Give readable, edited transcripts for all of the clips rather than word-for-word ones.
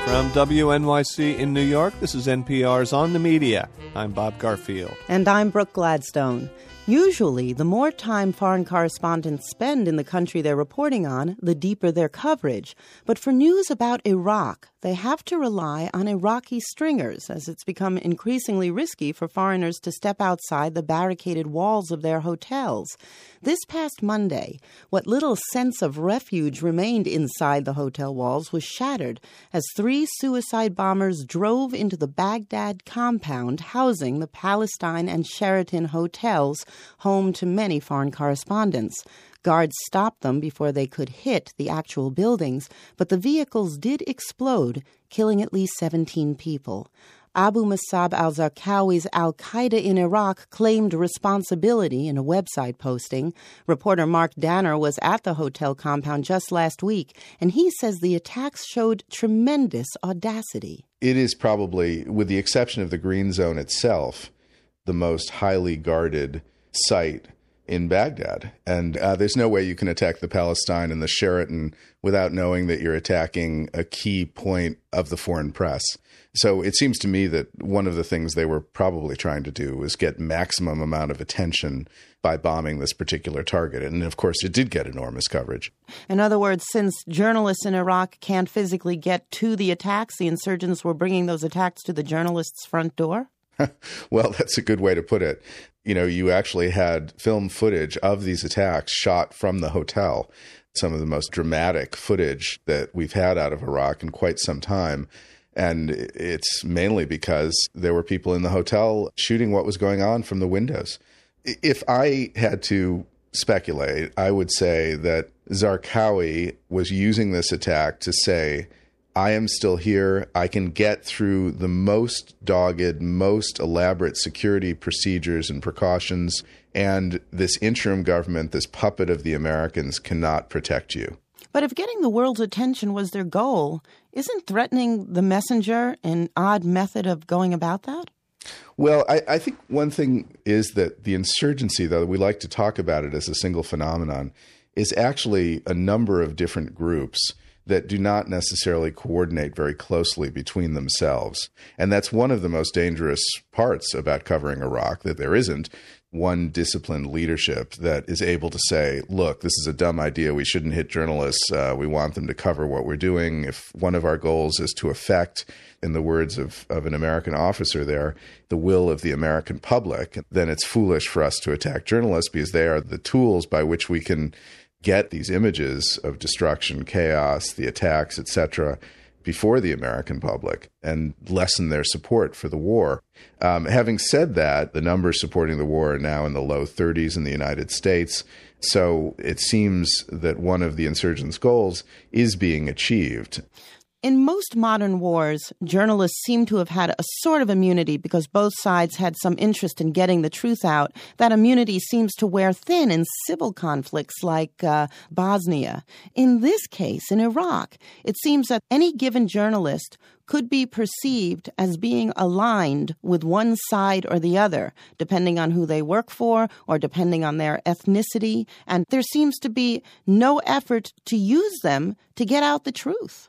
From WNYC in New York, this is NPR's On the Media. I'm Bob Garfield. And I'm Brooke Gladstone. Usually, the more time foreign correspondents spend in the country they're reporting on, the deeper their coverage. But for news about Iraq, they have to rely on Iraqi stringers, as it's become increasingly risky for foreigners to step outside the barricaded walls of their hotels. This past Monday, what little sense of refuge remained inside the hotel walls was shattered as 3 suicide bombers drove into the Baghdad compound housing the Palestine and Sheraton hotels, home to many foreign correspondents. Guards stopped them before they could hit the actual buildings, but the vehicles did explode, killing at least 17 people. Abu Musab al-Zarqawi's al-Qaeda in Iraq claimed responsibility in a website posting. Reporter Mark Danner was at the hotel compound just last week, and he says the attacks showed tremendous audacity. It is probably, with the exception of the Green Zone itself, the most highly guarded site in Baghdad. And there's no way you can attack the Palestine and the Sheraton without knowing that you're attacking a key point of the foreign press. So it seems to me that one of the things they were probably trying to do was get maximum amount of attention by bombing this particular target. And of course, it did get enormous coverage. In other words, since journalists in Iraq can't physically get to the attacks, the insurgents were bringing those attacks to the journalists' front door? Well, that's a good way to put it. You know, you actually had film footage of these attacks shot from the hotel, some of the most dramatic footage that we've had out of Iraq in quite some time. And it's mainly because there were people in the hotel shooting what was going on from the windows. If I had to speculate, I would say that Zarqawi was using this attack to say, I am still here. I can get through the most dogged, most elaborate security procedures and precautions, and this interim government, this puppet of the Americans, cannot protect you. But if getting the world's attention was their goal, isn't threatening the messenger an odd method of going about that? Well, I think one thing is that the insurgency, though we like to talk about it as a single phenomenon, is actually a number of different groups that do not necessarily coordinate very closely between themselves. And that's one of the most dangerous parts about covering Iraq, that there isn't one disciplined leadership that is able to say, look, this is a dumb idea. We shouldn't hit journalists. We want them to cover what we're doing. If one of our goals is to affect, in the words of an American officer there, the will of the American public, then it's foolish for us to attack journalists because they are the tools by which we can get these images of destruction, chaos, the attacks, etc., before the American public and lessen their support for the war. Having said that, the numbers supporting the war are now in the low 30s in the United States. So it seems that one of the insurgents' goals is being achieved. In most modern wars, journalists seem to have had a sort of immunity because both sides had some interest in getting the truth out. That immunity seems to wear thin in civil conflicts like Bosnia. In this case, in Iraq, it seems that any given journalist could be perceived as being aligned with one side or the other, depending on who they work for or depending on their ethnicity. And there seems to be no effort to use them to get out the truth.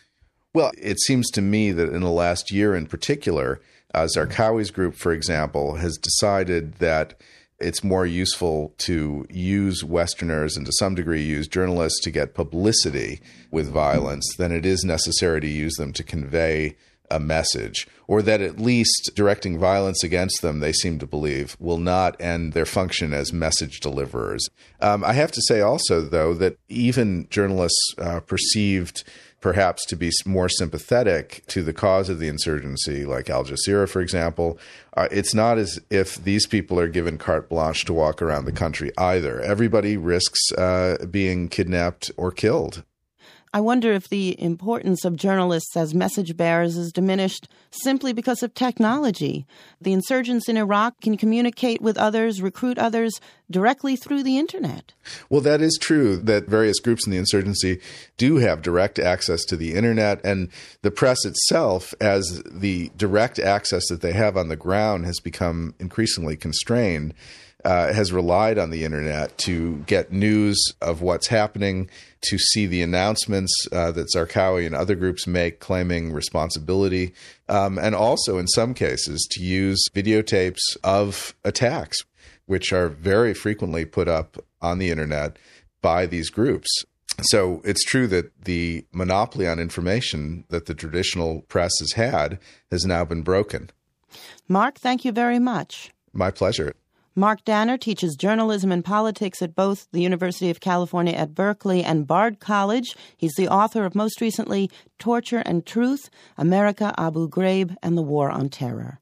Well, it seems to me that in the last year in particular, Zarqawi's group, for example, has decided that it's more useful to use Westerners and to some degree use journalists to get publicity with violence than it is necessary to use them to convey a message, or that at least directing violence against them, they seem to believe, will not end their function as message deliverers. I have to say also, though, that even journalists perceived perhaps to be more sympathetic to the cause of the insurgency, like Al Jazeera, for example, it's not as if these people are given carte blanche to walk around the country either. Everybody risks being kidnapped or killed. I wonder if the importance of journalists as message bearers is diminished simply because of technology. The insurgents in Iraq can communicate with others, recruit others directly through the internet. Well, that is true that various groups in the insurgency do have direct access to the internet, and the press itself, as the direct access that they have on the ground has become increasingly constrained, has relied on the internet to get news of what's happening, to see the announcements that Zarqawi and other groups make claiming responsibility, and also in some cases to use videotapes of attacks, which are very frequently put up on the internet by these groups. So it's true that the monopoly on information that the traditional press has had has now been broken. Mark, thank you very much. My pleasure. Mark Danner teaches journalism and politics at both the University of California at Berkeley and Bard College. He's the author of most recently Torture and Truth, America, Abu Ghraib, and the War on Terror.